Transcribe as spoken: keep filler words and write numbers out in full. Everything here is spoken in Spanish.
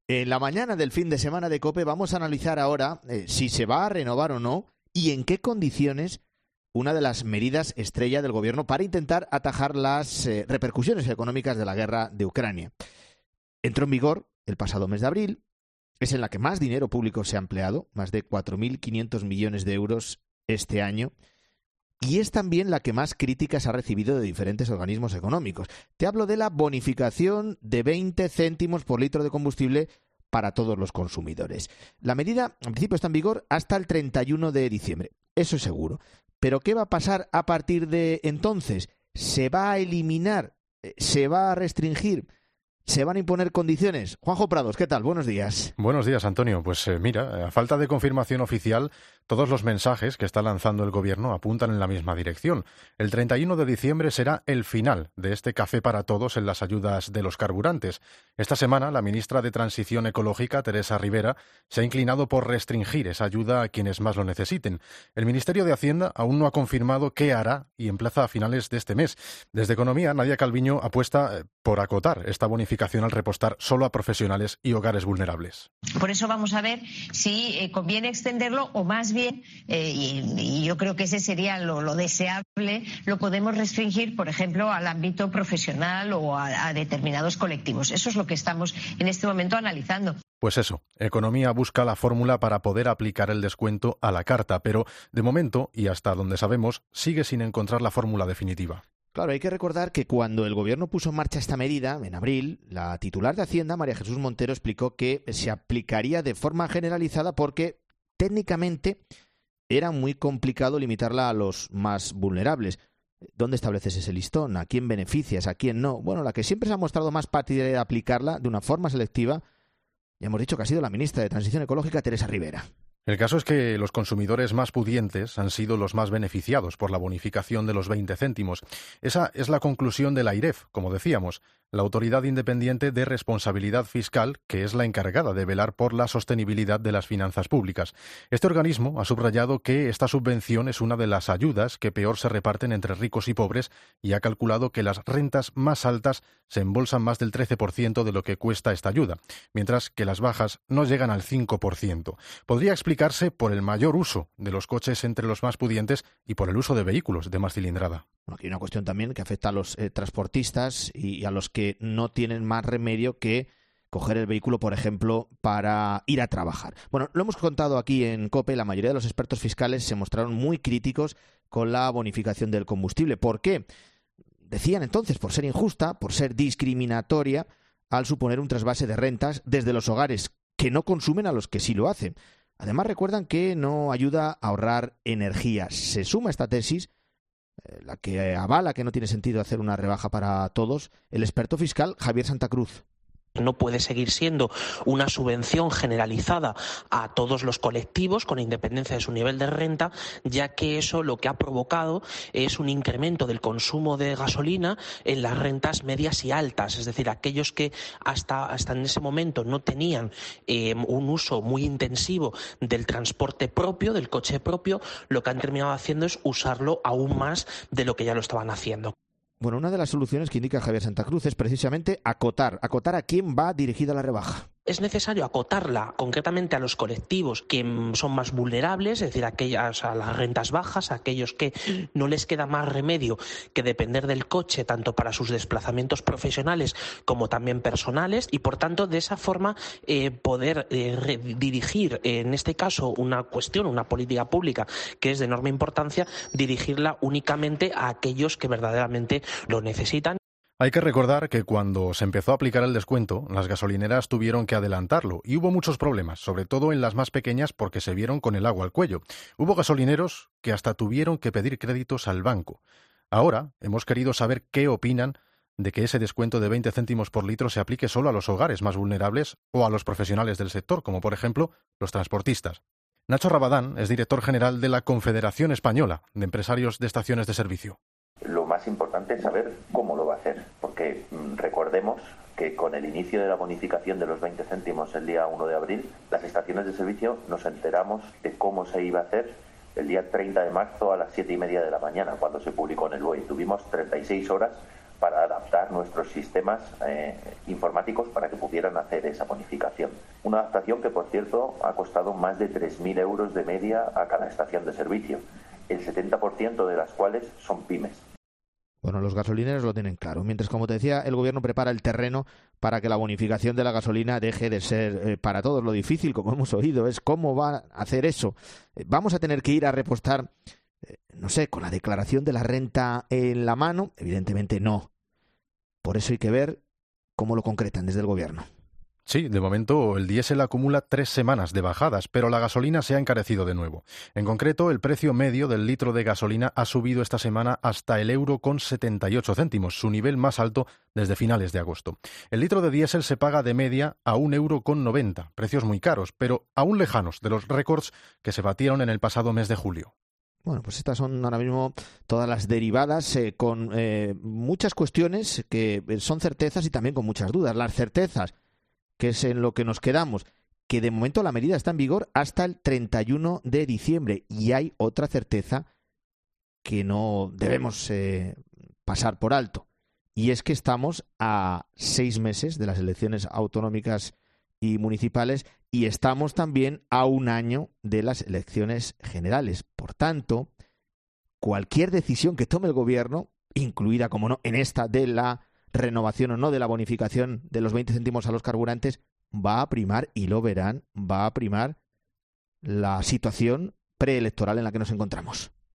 En la mañana del fin de semana de COPE vamos a analizar ahora eh, si se va a renovar o no y en qué condiciones una de las medidas estrella del gobierno para intentar atajar las eh, repercusiones económicas de la guerra de Ucrania. Entró en vigor el pasado mes de abril, es en la que más dinero público se ha empleado, más de cuatro mil quinientos millones de euros este año, y es también la que más críticas ha recibido de diferentes organismos económicos. Te hablo de la bonificación de veinte céntimos por litro de combustible para todos los consumidores. La medida, en principio, está en vigor hasta el treinta y uno de diciembre, eso es seguro. Pero ¿qué va a pasar a partir de entonces? ¿Se va a eliminar? ¿Se va a restringir? ¿Se van a imponer condiciones? Juanjo Prados, ¿qué tal? Buenos días. Buenos días, Antonio. Pues eh, mira, a falta de confirmación oficial, todos los mensajes que está lanzando el gobierno apuntan en la misma dirección. El treinta y uno de diciembre será el final de este café para todos en las ayudas de los carburantes. Esta semana, la ministra de Transición Ecológica, Teresa Rivera, se ha inclinado por restringir esa ayuda a quienes más lo necesiten. El Ministerio de Hacienda aún no ha confirmado qué hará y emplaza a finales de este mes. Desde Economía, Nadia Calviño apuesta por acotar esta bonificación al repostar solo a profesionales y hogares vulnerables. Por eso vamos a ver si eh, conviene extenderlo o más bien, eh, y, y yo creo que ese sería lo, lo deseable, lo podemos restringir, por ejemplo, al ámbito profesional o a, a determinados colectivos. Eso es lo que estamos en este momento analizando. Pues eso, Economía busca la fórmula para poder aplicar el descuento a la carta, pero de momento, y hasta donde sabemos, sigue sin encontrar la fórmula definitiva. Claro, hay que recordar que cuando el gobierno puso en marcha esta medida, en abril, la titular de Hacienda, María Jesús Montero, explicó que se aplicaría de forma generalizada porque técnicamente era muy complicado limitarla a los más vulnerables. ¿Dónde estableces ese listón? ¿A quién beneficias? ¿A quién no? Bueno, la que siempre se ha mostrado más partidaria de aplicarla de una forma selectiva, ya hemos dicho que ha sido la ministra de Transición Ecológica, Teresa Rivera. El caso es que los consumidores más pudientes han sido los más beneficiados por la bonificación de los veinte céntimos. Esa es la conclusión de la AIREF, como decíamos, la Autoridad Independiente de Responsabilidad Fiscal, que es la encargada de velar por la sostenibilidad de las finanzas públicas. Este organismo ha subrayado que esta subvención es una de las ayudas que peor se reparten entre ricos y pobres y ha calculado que las rentas más altas se embolsan más del trece por ciento de lo que cuesta esta ayuda, mientras que las bajas no llegan al cinco por ciento. Podría explicarse por el mayor uso de los coches entre los más pudientes y por el uso de vehículos de más cilindrada. Bueno, aquí hay una cuestión también que afecta a los eh, transportistas y, y a los que no tienen más remedio que coger el vehículo, por ejemplo, para ir a trabajar. Bueno, lo hemos contado aquí en COPE, la mayoría de los expertos fiscales se mostraron muy críticos con la bonificación del combustible. ¿Por qué? Decían entonces, por ser injusta, por ser discriminatoria, al suponer un trasvase de rentas desde los hogares que no consumen a los que sí lo hacen. Además, recuerdan que no ayuda a ahorrar energía. Se suma a esta tesis, eh, la que avala que no tiene sentido hacer una rebaja para todos, el experto fiscal Javier Santa Cruz. No puede seguir siendo una subvención generalizada a todos los colectivos con independencia de su nivel de renta, ya que eso lo que ha provocado es un incremento del consumo de gasolina en las rentas medias y altas, es decir, aquellos que hasta, hasta en ese momento no tenían eh, un uso muy intensivo del transporte propio, del coche propio, lo que han terminado haciendo es usarlo aún más de lo que ya lo estaban haciendo. Bueno, una de las soluciones que indica Javier Santa Cruz es precisamente acotar, acotar a quién va dirigida la rebaja. Es necesario acotarla concretamente a los colectivos que son más vulnerables, es decir, aquellas a las rentas bajas, a aquellos que no les queda más remedio que depender del coche tanto para sus desplazamientos profesionales como también personales y, por tanto, de esa forma eh, poder eh, dirigir, eh, en este caso, una cuestión, una política pública que es de enorme importancia, dirigirla únicamente a aquellos que verdaderamente lo necesitan. Hay que recordar que cuando se empezó a aplicar el descuento, las gasolineras tuvieron que adelantarlo y hubo muchos problemas, sobre todo en las más pequeñas porque se vieron con el agua al cuello. Hubo gasolineros que hasta tuvieron que pedir créditos al banco. Ahora hemos querido saber qué opinan de que ese descuento de veinte céntimos por litro se aplique solo a los hogares más vulnerables o a los profesionales del sector, como por ejemplo los transportistas. Nacho Rabadán es director general de la Confederación Española de Empresarios de Estaciones de Servicio. Lo más importante es saber cómo lo va a hacer, porque mmm, recordemos que con el inicio de la bonificación de los veinte céntimos el día uno de abril, las estaciones de servicio nos enteramos de cómo se iba a hacer el día treinta de marzo a las siete y media de la mañana, cuando se publicó en el B O E. Tuvimos treinta y seis horas para adaptar nuestros sistemas eh, informáticos para que pudieran hacer esa bonificación. Una adaptación que, por cierto, ha costado más de tres mil euros de media a cada estación de servicio, el setenta por ciento de las cuales son pymes. Bueno, los gasolineros lo tienen claro. Mientras, como te decía, el gobierno prepara el terreno para que la bonificación de la gasolina deje de ser eh, para todos. Lo difícil, como hemos oído, es cómo va a hacer eso. Eh, ¿Vamos a tener que ir a repostar, eh, no sé, con la declaración de la renta en la mano? Evidentemente no. Por eso hay que ver cómo lo concretan desde el gobierno. Sí, de momento el diésel acumula tres semanas de bajadas, pero la gasolina se ha encarecido de nuevo. En concreto, el precio medio del litro de gasolina ha subido esta semana hasta el euro con setenta y ocho céntimos, su nivel más alto desde finales de agosto. El litro de diésel se paga de media a un euro con noventa, precios muy caros, pero aún lejanos de los récords que se batieron en el pasado mes de julio. Bueno, pues estas son ahora mismo todas las derivadas eh, con eh, muchas cuestiones que son certezas y también con muchas dudas. Las certezas, que es en lo que nos quedamos, que de momento la medida está en vigor hasta el treinta y uno de diciembre. Y hay otra certeza que no debemos eh, pasar por alto. Y es que estamos a seis meses de las elecciones autonómicas y municipales y estamos también a un año de las elecciones generales. Por tanto, cualquier decisión que tome el gobierno, incluida, como no, en esta de la renovación o no de la bonificación de los veinte céntimos a los carburantes, va a primar, y lo verán, va a primar la situación preelectoral en la que nos encontramos.